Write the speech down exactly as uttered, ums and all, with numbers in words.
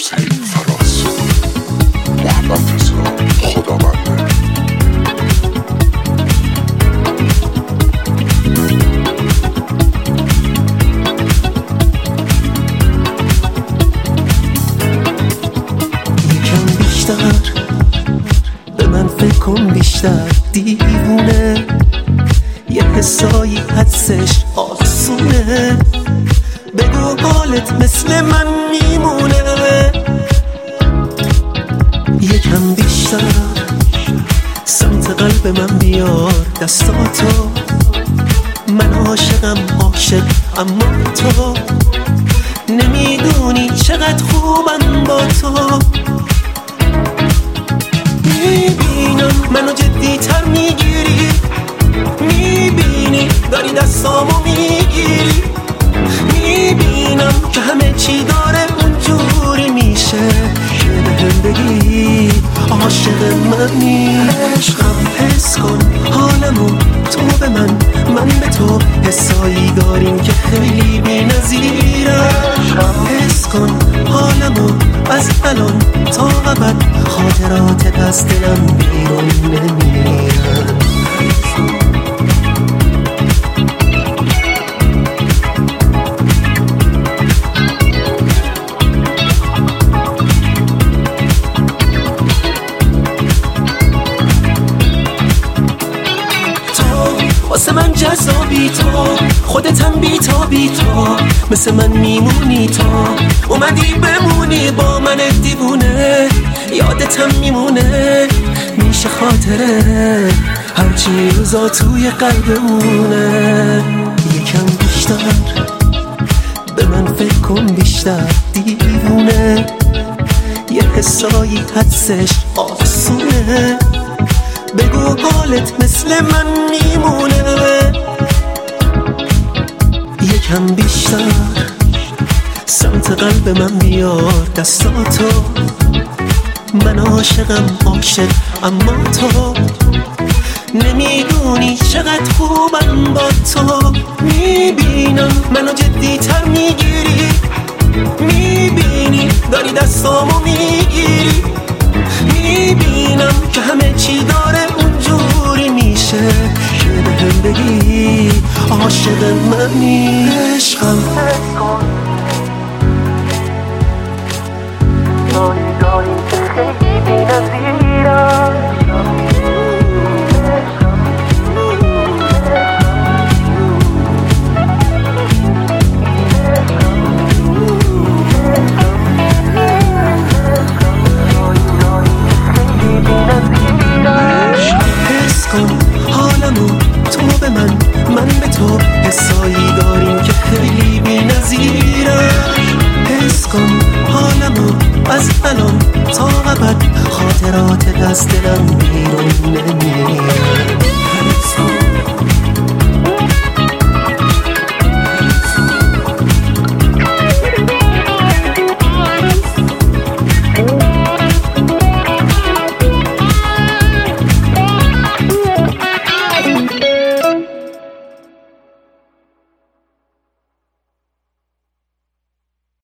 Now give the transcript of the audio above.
حسین فراز. محمد رضا خداونده. یکم بیشتر به من فکر کن، بیشتر دیوونه، یه حسایی حدسش آسونه، بگو حالت مثل من میمونه. یکم بیشتر سمت قلب من بیار دستاتو، من عاشقم عاشق اما تو نمیدونی چقدر خوبم با تو. میبینم منو جدی تر میگیری، میبینی داری دستامو میگیری، میبینم که همه چی داره اونجوری میشه که بهم بگی عاشق منی. عشقم حس کن حالمو، تو به من من به تو، حسایی داریم که خیلی بی نظیره. حس کن حالمو از الان تا ابد، خاطرات از دلم بیرون نمیرن. واسه من جذابی تو، خودتم بی تا بی تو، مثل من میمونی تو، اومدی بمونی با من دیوونه، یادتم میمونه، میشه خاطره هرچی روزا توی قلبمونه. یکم بیشتر به من فکر کن، بیشتر دیوونه، یه حسایی حدسش آسونه، بگو حالت مثل من میمونه. یکم بیشتر سمت قلب من بیار دستاتو، من عاشقم عاشق اما تو نمیدونی چقدر خوبم با تو. میبینم منو جدی تر میگیری، میبینی داری دستامو میگیری، میبینم که همه چی داره اونجوری میشه که بهم بگی عاشق منی. عشقم جایی داریم که خیلی بی نظیرم. حالمو تو به من من به تو، حسایی داریم که خیلی بی نظیره. حس کن حالمو از الان تا ابد، خاطرات از دلم بیرون نمیره.